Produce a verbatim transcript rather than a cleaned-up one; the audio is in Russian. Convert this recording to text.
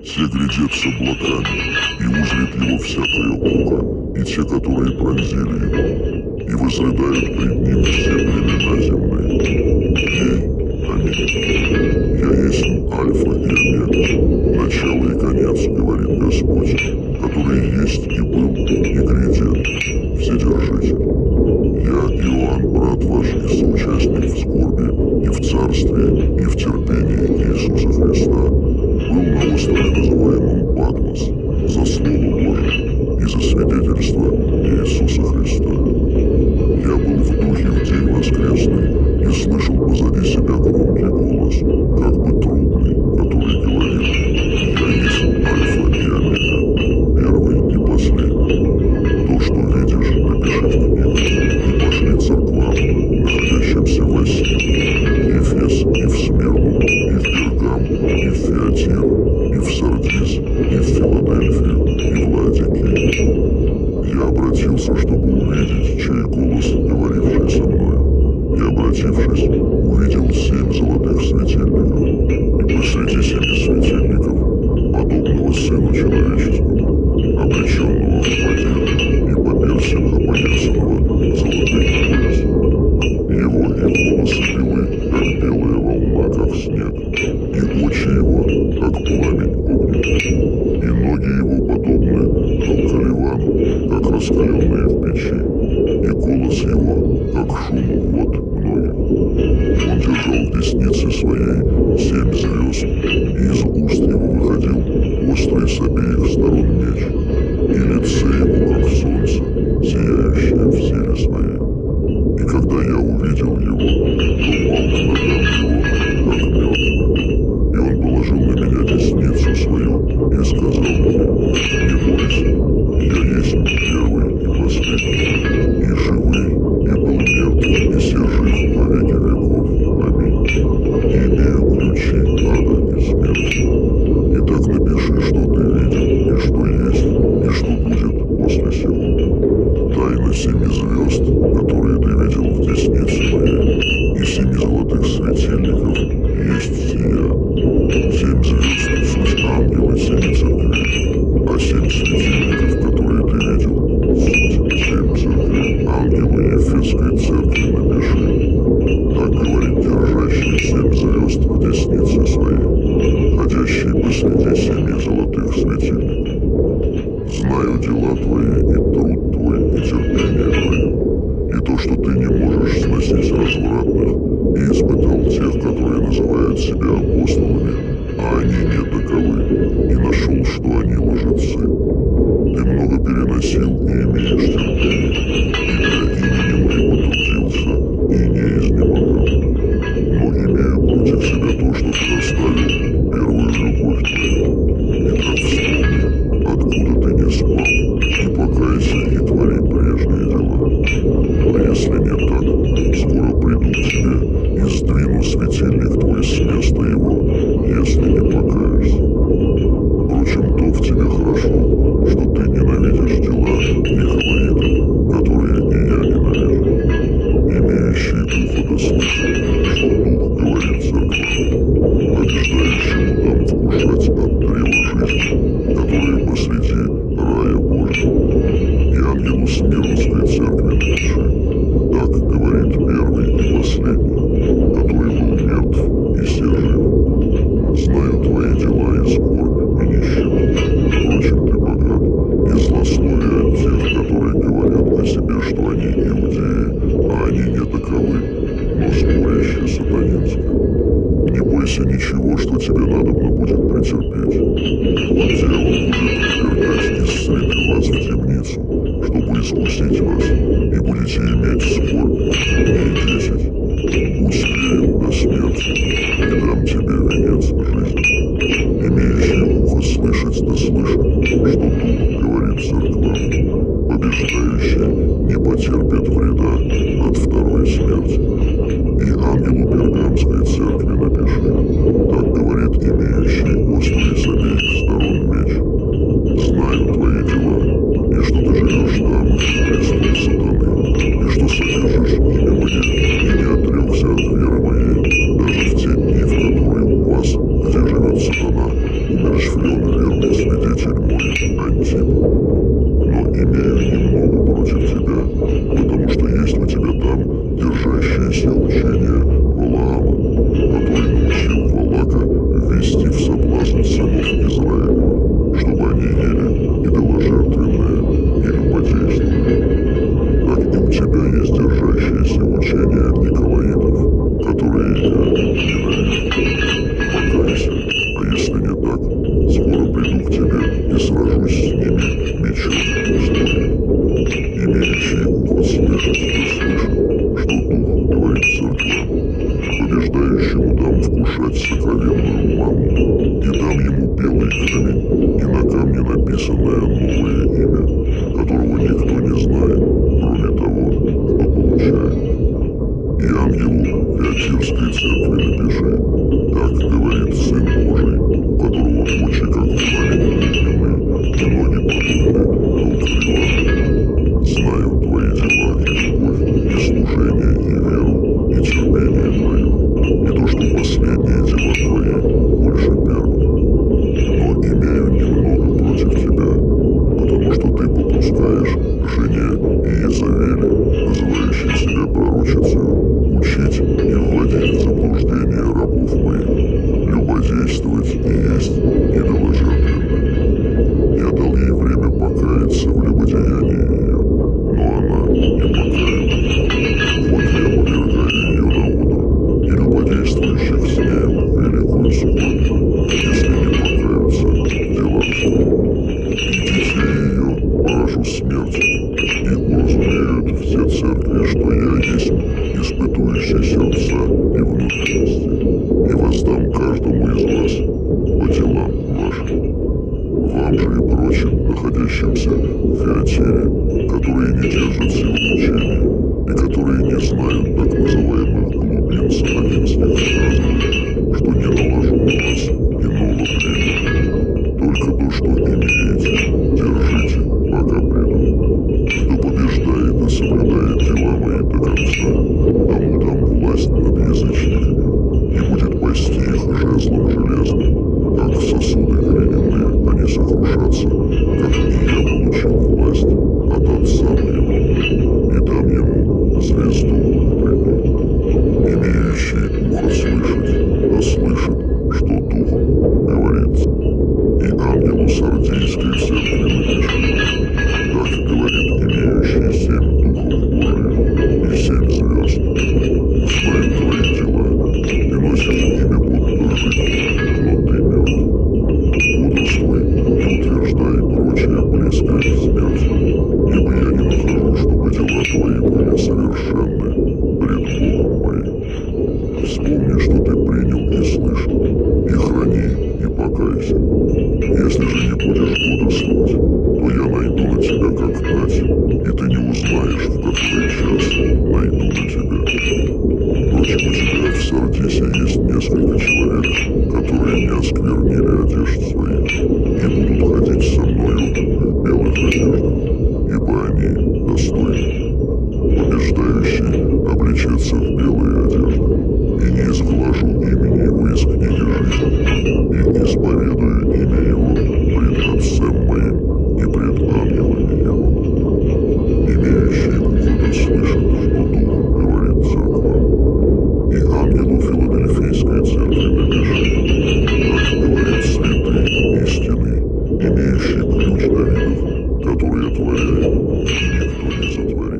Все глядят с облаками, и узрит его всякое око, и те, которые пронзили его, и возрыдают пред ним все племена земные. Ей, аминь. Я есть Альфа и Омега, начало и конец, говорит Господь, который есть и был, и грядет, Вседержитель. Я, Иоанн, брат ваш и соучастник в скорби, и в царстве, и в терпении Иисуса Христа, был на острове, называемом Патмос, за Слово Божие и за свидетельство Иисуса Христа. Я был в духе в день воскресный и слышал позади себя громкий голос, как бы трубный, который говорит: «Я есть Альфа и Омега, первый и последний. То, что видишь, напиши в книгу, и пошли церквам, находящимся в Асии, в Ефес и в Смирну, и в Пергам, и в Фиатир, и в Сардис, и в Филадельфию, и в Ладикию». Я обратился, чтобы увидеть, чей голос, говоривший со мною, и, обратившись, увидел семь золотых светильников, и посреди семи светильников, подобного Сыну Человеческому, облеченного в подель, и по перстям опоясанного золотым поясом. Его и волосы белы, как белая волна, как снег, и очи его, как пламень огненный, и ноги его подобны халкаливану, как раскаленные в печи, и голос его, как шуму вод многих. Он держал в деснице своей семь звезд, и из уст его выходил острый с обеих сторон меч, и лице его, как солнце, сияющее в силе своей. И когда я увидел его, то пал к ногам его, как мертвый. И он положил на меня десницу свою и сказал мне: «Не бойся, я есть первый и последний, и живый, и был мертв, и все жив во веки веков. Аминь. И имею ключи ада и смерти. Итак напиши, что ты видел, и что есть, и что будет после сего. Тайна семи звезд, которые ты видел в деснице моей, и семи золотых светильников, есть сия. Семь звезд — суть ангелы семи церквей, а семь светильников, которые ты видел, суть семь церквей. Ангелы Ефесской церкви напиши. Так говорит держащий семь звезд в деснице своей, ходящий посреди семи золотых светильников. Знаю дела твои, и труд твой, и терпение твое, и то, что ты не можешь сносить развратных, и испытал тех, которые называют себя апостолами, а они не таковы, и нашел, что они лжецы. Ты много переносил и имеешь терпение, и для имени моего трудился, и не изнемогал. Но имею против себя то, что ты оставил первую любовь твою. Итак, вспомни, откуда ты не спал, и покайся, и твори прежние дела. А если не так, скоро приду к тебе и сдвину светильник твой с места его, если не покаешься. Впрочем, то в тебе хорошо, что ты ненавидишь дела нехвалитов, которые и я ненавижу. Имеющий ухо да слышит, что Дух говорит церквам, побеждающему дам вкушать от древа жизни, которые посреди рая Божьего. И ангелу Смирнской церкви напиши. Так говорит первый и последний, который был мертв и се жив. Знаю твои дела и скорбь, и нищету. Впрочем, ты богат, и злословие от тех, которые говорят о себе, что они иудеи, а они не таковы, но спорящие сатанинские. Не бойся ничего, что тебе надобно будет претерпеть. Вот дьявол будет ввергать из среды вас в темницу, чтобы искусить вас, и будете иметь скорбь, дней десять. Будь смирен до смерти, и дам тебе венец жизни. Имеющий ухо слышать да слышит, что Дух говорит церквам. Побеждающий не потерпит вреда от второй смерти. И ангелу Пергамской церкви напиши. Так говорит имеющий острый с обеих сторон меч. Знаю твои дела, и что ты живешь там, престол сатаны, и что умерщвлен верный свидетель мой, Антип. Но имею немного против тебя, потому что есть у тебя там держащееся учение Валаама, который научил Валака ввести в соблазн сынов Израилева, чтобы они ели идоложертвенное и любодействовали. Так и у тебя есть держащееся учение Николаитов, которые я ненавижу. Покайся, а если не так, скоро приду к тебе и сражусь с ними мечом истории. Имеющий ухо слышать, да слышит, что Дух говорит церквам. Побеждающему дам вкушать сокровенную манну, и дам ему белый камень, и на камне написанное новое имя, которого никто не знает, кроме того, кто получает. И ангелу Феатирской церкви напиши: так говорит Сын Божий, у которого очи как пламень огненный, и ноги подобны колкрилам. Знаю твои дела и любовь, и служение, и веру, и терпение твое, и то, что последние дела твои больше первых. Но имею немного против тебя, потому что ты попускаешь жене Иезавели, называющей себя пророчицей, учить и вводить в заблуждение рабов моих, любодействовать и есть идоложертвенное. Я дал ей время покаяться в любодеянии ее, но она не покаялась. Вот я повергаю ее на одр, и любодействующих с нею в великую скорбь, если не покаются в делах своих. И детей ее поражу смертью, и уразумеют все церкви, что я есть испытующий сердца и внутренности, и воздам каждому из вас по делам вашим. Вам же и прочим, находящимся в Феатире, которые не держат силы учения, и которые не знают так называемых глубин сатанинских сказаний, что не наложу на вас иного племени. Только то, что имеете, держите, пока приду. Кто побеждает и соблюдает дела мои до конца, тому дам власть над язычниками, и будет пасти их жезлом железным, как сосуды глиняные они сокрушатся, как и я получил власть от отца моего, и дам ему звезду внутренней. Имеющий ухо слышать, да слышит, что Дух говорит. И ангелу Сардийской церкви напиши: так говорит имеющий семь духов Божиих и семь звезд. Знаю твои дела, ты носишь имя будто жить, но ты мертв. Бодрствуй и утверждай прочее близкое к смерти, ибо я не нахожу, чтобы дела твои были совершенны пред Богом моим. Вспомни, что ты принял и слышал, и храни, и покайся. Если же не будешь бодрствовать, то я найду на тебя как тать, и ты не узнаешь, в который час найду на тебя. Впрочем, у тебя в Сардисе есть несколько человек, которые не осквернили одежд своих, и будут ходить со мною в белых одеждах, ибо они достойны. Побеждающий облечется в белые одежды, и не изглажу имени его из книги жизни, и исповедую имя его пред Отцем моим и пред ангелами его. Имеющий ухо да слышит, что Дух говорит церквам. И ангелу Филадельфийской церкви напиши: так говорит святый истинный, имеющий ключ Давидов, который отворяет, и никто не затворяет.